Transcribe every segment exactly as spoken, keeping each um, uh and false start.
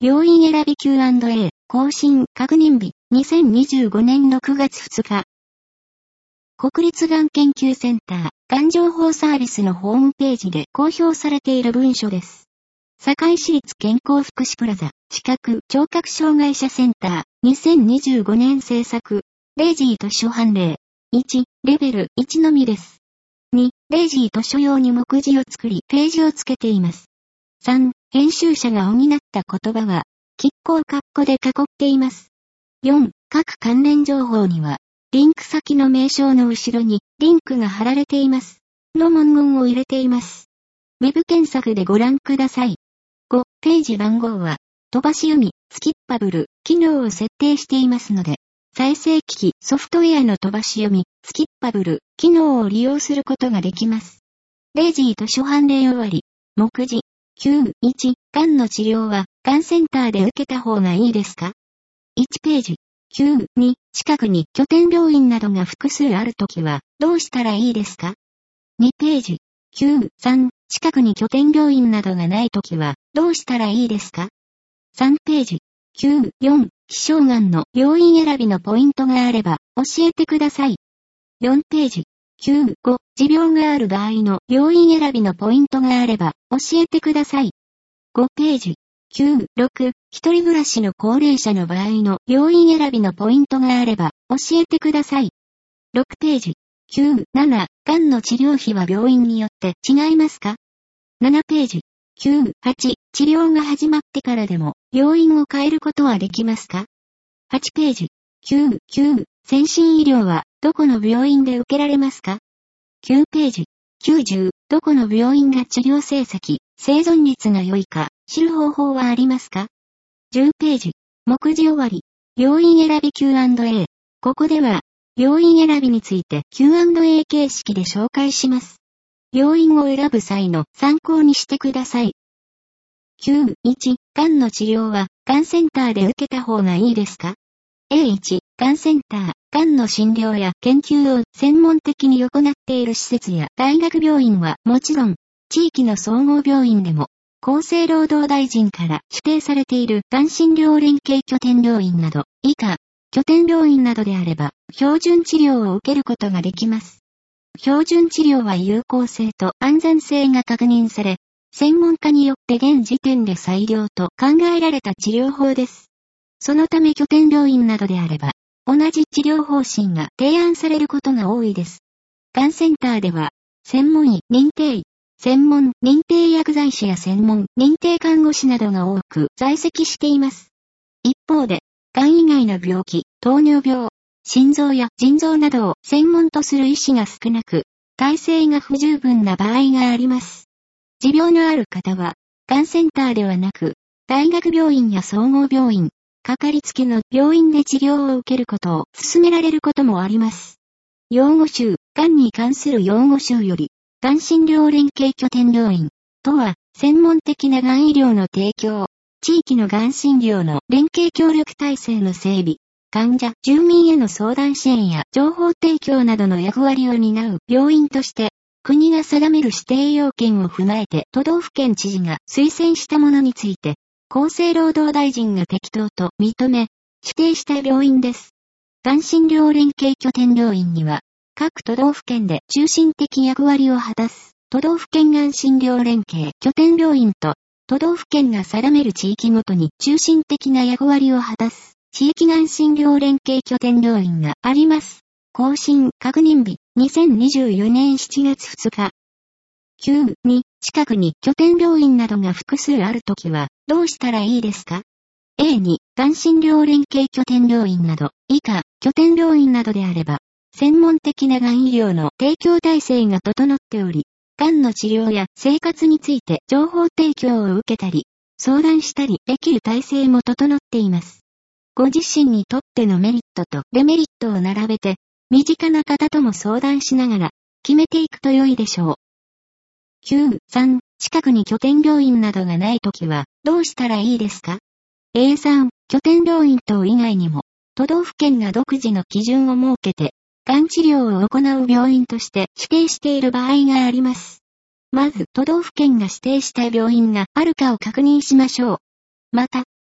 病院選び キューアンドエー 更新確認日にせんにじゅうごねんろくがつふつか。国立がん研究センター、がん情報サービスのホームページで公表されている文書です。堺市立健康福祉プラザ、近く聴覚障害者センター、にせんにじゅうごねん制作、レイジー図書判例。いち、レベルいちのみです。に、レイジー図書用に目次を作り、ページをつけています。さん、編集者が補った言葉は、拮抗括弧で囲っています。よん、各関連情報には、リンク先の名称の後ろに、リンクが貼られています。の文言を入れています。ウェブ検索でご覧ください。ご、ページ番号は、飛ばし読み、スキッパブル、機能を設定していますので、再生機器、ソフトウェアの飛ばし読み、スキッパブル、機能を利用することができます。レイジー図書判例終わり、目次、きゅう、いち、がんの治療は、がんセンターで受けた方がいいですか ?いち ページ、きゅう、に、近くに拠点病院などが複数あるときは、どうしたらいいですか ?に ページ、きゅう、さん、近くに拠点病院などがないときは、どうしたらいいですか ?さん ページ、きゅう、よん、希少がんの病院選びのポイントがあれば、教えてください。よんページ、きゅう、ご、持病がある場合の病院選びのポイントがあれば、教えてください。ごページ、きゅう、ろく、一人暮らしの高齢者の場合の病院選びのポイントがあれば、教えてください。ろくページ、きゅう、なな、がんの治療費は病院によって違いますか ?なな ページ、きゅう、はち、治療が始まってからでも、病院を変えることはできますか ?はち ページ、きゅう、きゅう、先進医療は、どこの病院で受けられますか ?きゅう ページ、きゅうじゅう、どこの病院が治療成績、生存率が良いか、知る方法はありますか ?じゅう ページ、目次終わり、病院選び キューアンドエー。ここでは、病院選びについて キューアンドエー 形式で紹介します。病院を選ぶ際の参考にしてください。きゅう、いち、がんの治療は、がんセンターで受けた方がいいですか エーいち、がんセンター、がんの診療や研究を専門的に行っている施設や大学病院はもちろん、地域の総合病院でも、厚生労働大臣から指定されているがん診療連携拠点病院など、以下、拠点病院などであれば、標準治療を受けることができます。標準治療は有効性と安全性が確認され、専門家によって現時点で最良と考えられた治療法です。そのため拠点病院などであれば、同じ治療方針が提案されることが多いです。がんセンターでは、専門医、認定医、専門認定薬剤師や専門認定看護師などが多く在籍しています。一方で、がん以外の病気、糖尿病、心臓や腎臓などを専門とする医師が少なく、体制が不十分な場合があります。持病のある方は、がんセンターではなく、大学病院や総合病院、かかりつけの病院で治療を受けることを勧められることもあります。用語集、がんに関する用語集より、がん診療連携拠点病院とは、専門的ながん医療の提供、地域のがん診療の連携協力体制の整備、患者、住民への相談支援や情報提供などの役割を担う病院として、国が定める指定要件を踏まえて都道府県知事が推薦したものについて、厚生労働大臣が適当と認め、指定した病院です。がん診療連携拠点病院には、各都道府県で中心的役割を果たす、都道府県がん診療連携拠点病院と、都道府県が定める地域ごとに中心的な役割を果たす、地域がん診療連携拠点病院があります。更新確認日、にせんにじゅうよねんしちがつふつか。きゅう、に、近くに拠点病院などが複数あるときは、どうしたらいいですか エーに、がん診療連携拠点病院など、以下、拠点病院などであれば、専門的ながん医療の提供体制が整っており、がんの治療や生活について情報提供を受けたり、相談したりできる体制も整っています。ご自身にとってのメリットとデメリットを並べて、身近な方とも相談しながら、決めていくと良いでしょう。きゅう、さん、近くに拠点病院などがないときは、どうしたらいいですか エーさん、拠点病院等以外にも、都道府県が独自の基準を設けて、がん治療を行う病院として指定している場合があります。まず、都道府県が指定した病院があるかを確認しましょう。また、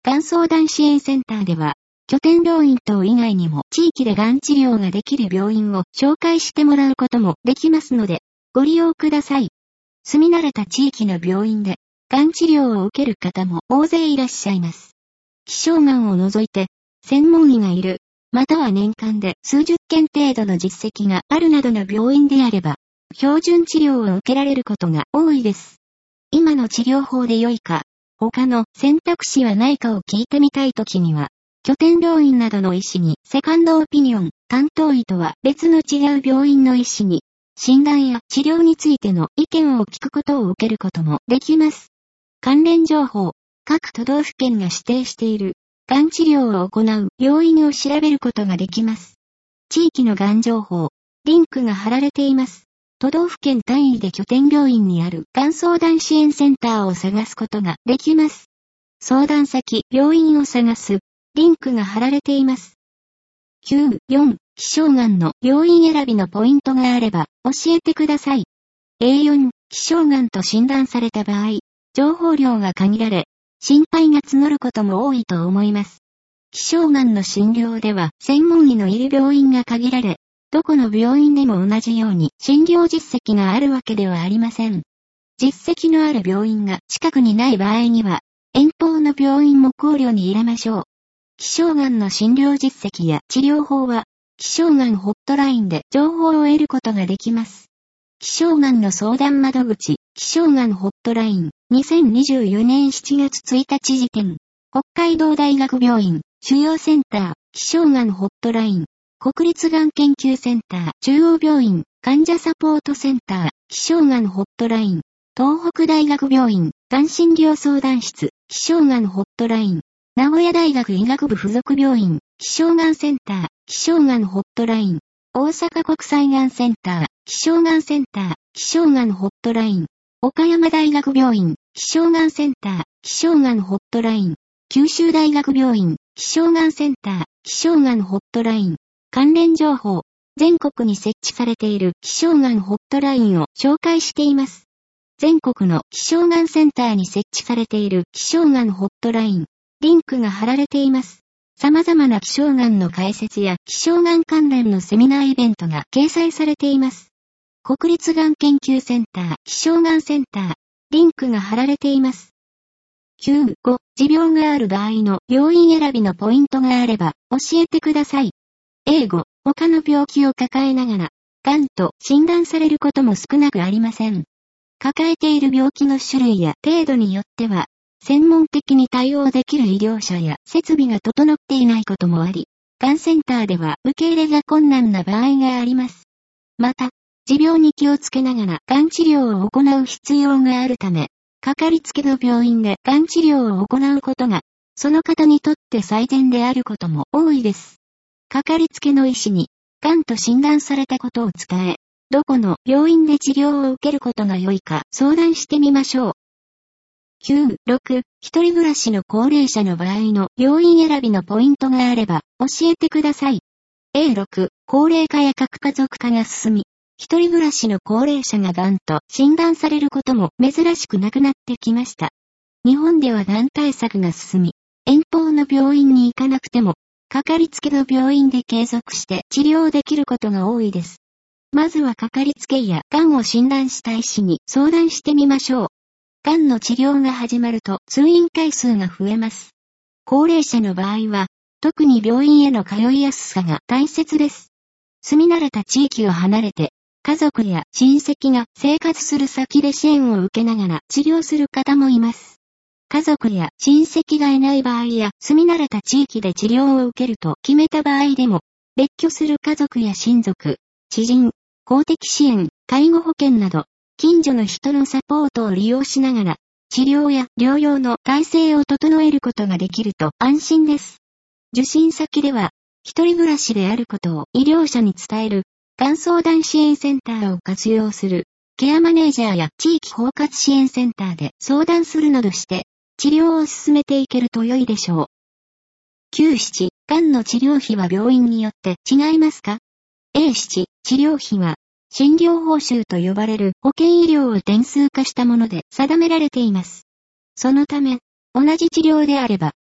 がん相談支援センターでは、拠点病院等以外にも地域でがん治療ができる病院を紹介してもらうこともできますので、ご利用ください。住み慣れた地域の病院で、がん治療を受ける方も大勢いらっしゃいます。希少がんを除いて、専門医がいる、または年間で数十件程度の実績があるなどの病院であれば、標準治療を受けられることが多いです。今の治療法で良いか、他の選択肢はないかを聞いてみたいときには、拠点病院などの医師にセカンドオピニオン、担当医とは別の違う病院の医師に、診断や治療についての意見を聞くことを受けることもできます。関連情報、各都道府県が指定している、がん治療を行う病院を調べることができます。地域のがん情報、リンクが貼られています。都道府県単位で拠点病院にあるがん相談支援センターを探すことができます。相談先、病院を探す。リンクが貼られています。きゅう、よん、希少がんの病院選びのポイントがあれば教えてください。エーよん、希少がんと診断された場合、情報量が限られ、心配が募ることも多いと思います。希少がんの診療では専門医のいる病院が限られ、どこの病院でも同じように診療実績があるわけではありません。実績のある病院が近くにない場合には、遠方の病院も考慮に入れましょう。希少がんの診療実績や治療法は、希少がんホットラインで情報を得ることができます。希少がんの相談窓口、希少がんホットライン、にせんにじゅうよねんしちがつついたち時点、北海道大学病院、腫瘍センター、希少がんホットライン、国立がん研究センター、中央病院、患者サポートセンター、希少がんホットライン、東北大学病院、がん診療相談室、希少がんホットライン、名古屋大学医学部附属病院、希少がんセンター、希少がんホットライン、大阪国際がんセンター、希少がんセンター、希少がんホットライン、岡山大学病院、希少がんセンター、希少がんホットライン、九州大学病院、希少がんセンター、希少がんホットライン、関連情報、全国に設置されている希少がんホットラインを紹介しています。全国の希少がんセンターに設置されている希少がんホットライン、リンクが貼られています。様々な希少がんの解説や希少がん関連のセミナーイベントが掲載されています。国立がん研究センター、希少がんセンター、リンクが貼られています。きゅう、ご、持病がある場合の病院選びのポイントがあれば教えてください。エーご、他の病気を抱えながら、がんと診断されることも少なくありません。抱えている病気の種類や程度によっては、専門的に対応できる医療者や設備が整っていないこともあり、がんセンターでは受け入れが困難な場合があります。また、持病に気をつけながらがん治療を行う必要があるため、かかりつけの病院でがん治療を行うことが、その方にとって最善であることも多いです。かかりつけの医師に、がんと診断されたことを伝え、どこの病院で治療を受けることが良いか相談してみましょう。きゅう、ろく、一人暮らしの高齢者の場合の病院選びのポイントがあれば教えてください。エーろく、高齢化や核家族化が進み、一人暮らしの高齢者ががんと診断されることも珍しくなくなってきました。日本ではがん対策が進み、遠方の病院に行かなくても、かかりつけの病院で継続して治療できることが多いです。まずはかかりつけ医やがんを診断した医師に相談してみましょう。がんの治療が始まると通院回数が増えます。高齢者の場合は、特に病院への通いやすさが大切です。住み慣れた地域を離れて、家族や親戚が生活する先で支援を受けながら治療する方もいます。家族や親戚がいない場合や住み慣れた地域で治療を受けると決めた場合でも、別居する家族や親族、知人、公的支援、介護保険など、近所の人のサポートを利用しながら、治療や療養の体制を整えることができると安心です。受診先では、一人暮らしであることを医療者に伝える、がん相談支援センターを活用する、ケアマネージャーや地域包括支援センターで相談するなどして、治療を進めていけると良いでしょう。きゅう、なな、がんの治療費は病院によって違いますか？ エーなな、治療費は、診療報酬と呼ばれる保険医療を点数化したもので定められています。そのため、同じ治療であれば、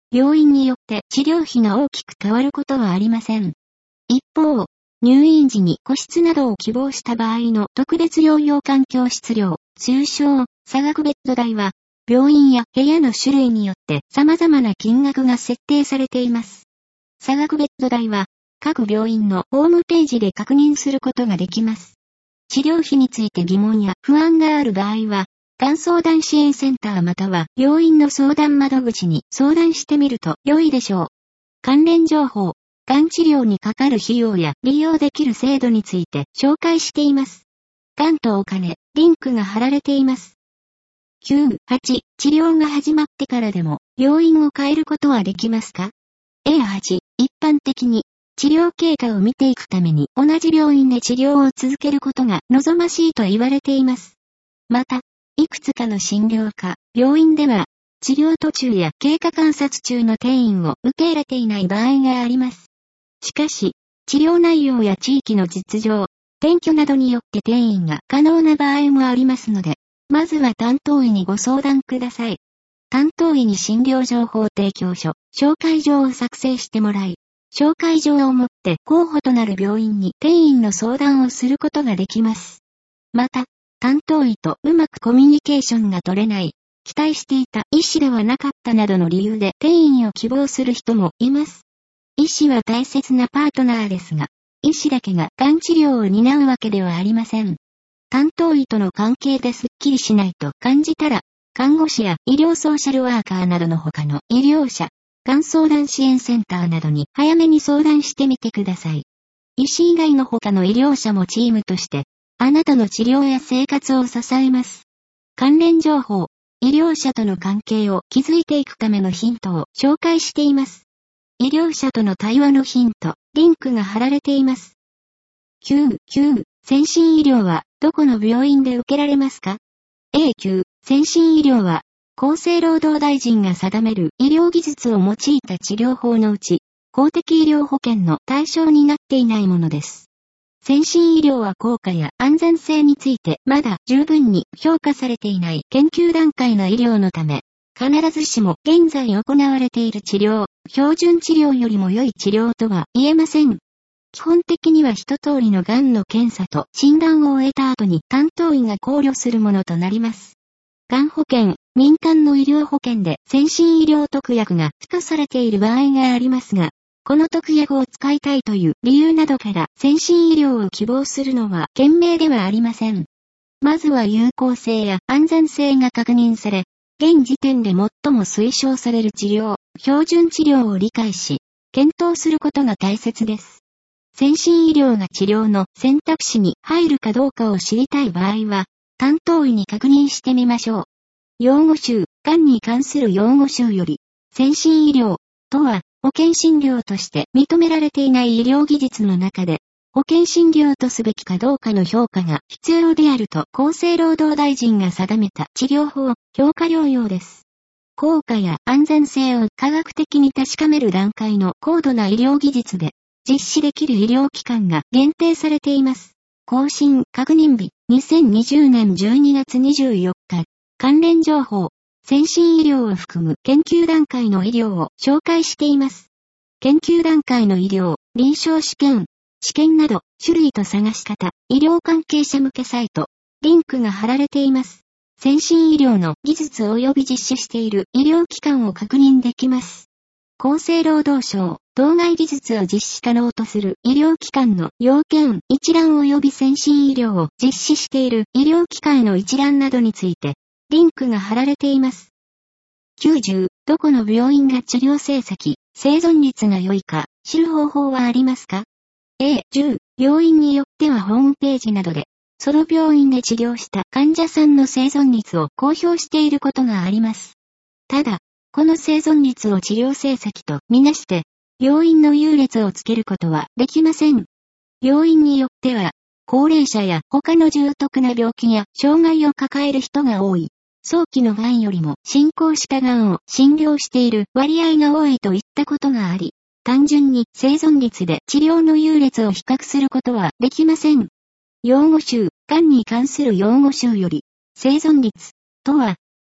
病院によって治療費が大きく変わることはありません。一方、入院時に個室などを希望した場合の特別療養環境室料、通称、差額ベッド代は、病院や部屋の種類によって様々な金額が設定されています。差額ベッド代は、各病院のホームページで確認することができます。治療費について疑問や不安がある場合は、がん相談支援センターまたは病院の相談窓口に相談してみると良いでしょう。関連情報、がん治療にかかる費用や利用できる制度について紹介しています。がんとお金、リンクが貼られています。きゅう、はち、治療が始まってからでも病院を変えることはできますか？ エーはち、一般的に治療経過を見ていくために同じ病院で治療を続けることが望ましいと言われています。また、いくつかの診療科、病院では、治療途中や経過観察中の転院を受け入れていない場合があります。しかし、治療内容や地域の実情、転居などによって転院が可能な場合もありますので、まずは担当医にご相談ください。担当医に診療情報提供書、紹介状を作成してもらい、紹介状をもって候補となる病院に転院の相談をすることができます。また、担当医とうまくコミュニケーションが取れない、期待していた医師ではなかったなどの理由で転院を希望する人もいます。医師は大切なパートナーですが、医師だけががん治療を担うわけではありません。担当医との関係ですっきりしないと感じたら、看護師や医療ソーシャルワーカーなどの他の医療者、がん相談支援センターなどに早めに相談してみてください。医師以外の他の医療者もチームとして、あなたの治療や生活を支えます。関連情報、医療者との関係を築いていくためのヒントを紹介しています。医療者との対話のヒント、リンクが貼られています。きゅう、きゅう、先進医療はどこの病院で受けられますか？ エーきゅう、先進医療は厚生労働大臣が定める医療技術を用いた治療法のうち、公的医療保険の対象になっていないものです。先進医療は効果や安全性についてまだ十分に評価されていない研究段階の医療のため、必ずしも現在行われている治療、標準治療よりも良い治療とは言えません。基本的には一通りのがんの検査と診断を終えた後に担当医が考慮するものとなります。がん保険、民間の医療保険で先進医療特約が付加されている場合がありますが、この特約を使いたいという理由などから先進医療を希望するのは賢明ではありません。まずは有効性や安全性が確認され、現時点で最も推奨される治療、標準治療を理解し、検討することが大切です。先進医療が治療の選択肢に入るかどうかを知りたい場合は、担当医に確認してみましょう。用語集、がんに関する用語集より、先進医療とは、保険診療として認められていない医療技術の中で、保険診療とすべきかどうかの評価が必要であると厚生労働大臣が定めた治療法、評価療養です。効果や安全性を科学的に確かめる段階の高度な医療技術で、実施できる医療機関が限定されています。更新確認日、にせんにじゅうねんじゅうにがつにじゅうよっか。関連情報、先進医療を含む研究段階の医療を紹介しています。研究段階の医療、臨床試験、試験など、種類と探し方、医療関係者向けサイト、リンクが貼られています。先進医療の技術及び実施している医療機関を確認できます。厚生労働省、当該技術を実施可能とする医療機関の要件一覧及び先進医療を実施している医療機関の一覧などについて、リンクが貼られています。きゅうじゅう、どこの病院が治療成績、生存率が良いか、知る方法はありますか？ エーじゅう、病院によってはホームページなどで、その病院で治療した患者さんの生存率を公表していることがあります。ただ、この生存率を治療成績とみなして、病院の優劣をつけることはできません。病院によっては、高齢者や他の重篤な病気や障害を抱える人が多い。早期のがんよりも進行したがんを診療している割合が多いといったことがあり、単純に生存率で治療の優劣を比較することはできません。用語集、がんに関する用語集より、生存率とは、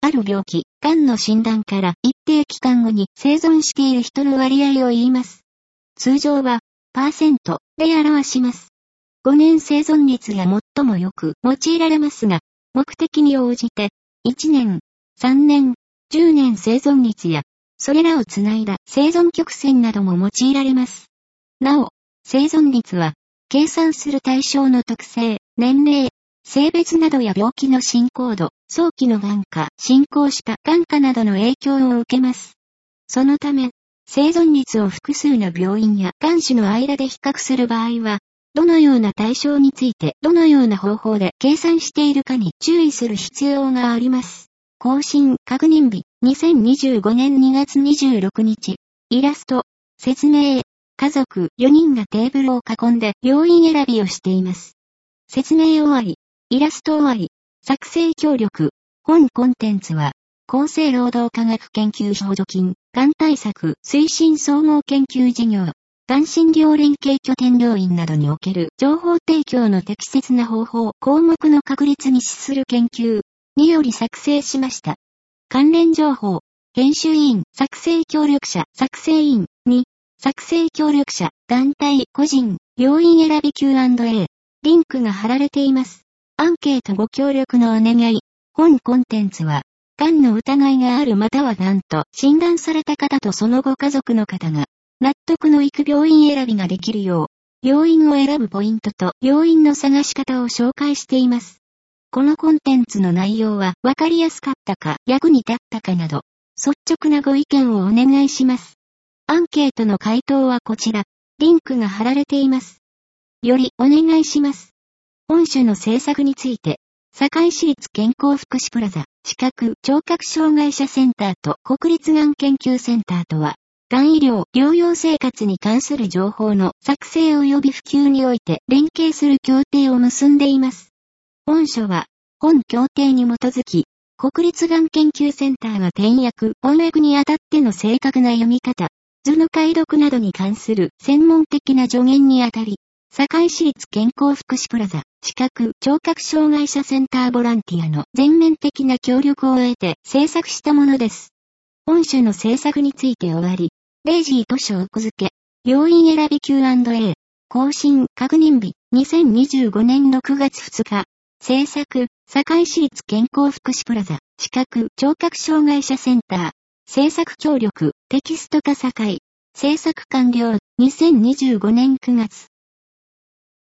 ある病気、がんの診断から一定期間後に生存している人の割合を言います。通常は、パーセントで表します。ごねん生存率が最もよく用いられますが、目的に応じて、いちねん、さんねん、じゅうねん生存率や、それらをつないだ生存曲線なども用いられます。なお、生存率は、計算する対象の特性、年齢、性別などや病気の進行度、早期のがんか進行したがんかなどの影響を受けます。そのため、生存率を複数の病院やがん種の間で比較する場合は、どのような対象についてどのような方法で計算しているかに注意する必要があります。更新確認日、にせんにじゅうごねんにがつにじゅうろくにち。イラスト、説明。家族よにんがテーブルを囲んで病院選びをしています。説明終わり。イラスト終わり。作成協力。本コンテンツは、厚生労働科学研究補助金、がん対策推進総合研究事業、がん診療連携拠点病院などにおける情報提供の適切な方法、項目の確立に資する研究により作成しました。関連情報、編集員、作成協力者、作成員に、作成協力者、団体、個人、病院選び キューアンドエー、リンクが貼られています。アンケートご協力のお願い。本コンテンツは、がんの疑いがあるまたはがんと診断された方とそのご家族の方が、納得のいく病院選びができるよう、病院を選ぶポイントと病院の探し方を紹介しています。このコンテンツの内容はわかりやすかったか役に立ったかなど、率直なご意見をお願いします。アンケートの回答はこちら、リンクが貼られています。よりお願いします。本種の制作について、堺市立健康福祉プラザ、視覚・聴覚障害者センターと国立がん研究センターとは、がん医療・療養生活に関する情報の作成及び普及において連携する協定を結んでいます。本書は、本協定に基づき、国立がん研究センターが転訳・翻訳にあたっての正確な読み方、図の解読などに関する専門的な助言にあたり、堺市立健康福祉プラザ、視覚・聴覚障害者センターボランティアの全面的な協力を得て制作したものです。本書の制作について終わり、れいじ図書奥付け、病院選び キューアンドエー、更新確認日、にせんにじゅうごねんろくがつふつか、制作、堺市立健康福祉プラザ、視覚・聴覚障害者センター、制作協力、テキスト化堺、制作完了、にせんにじゅうごねんくがつ。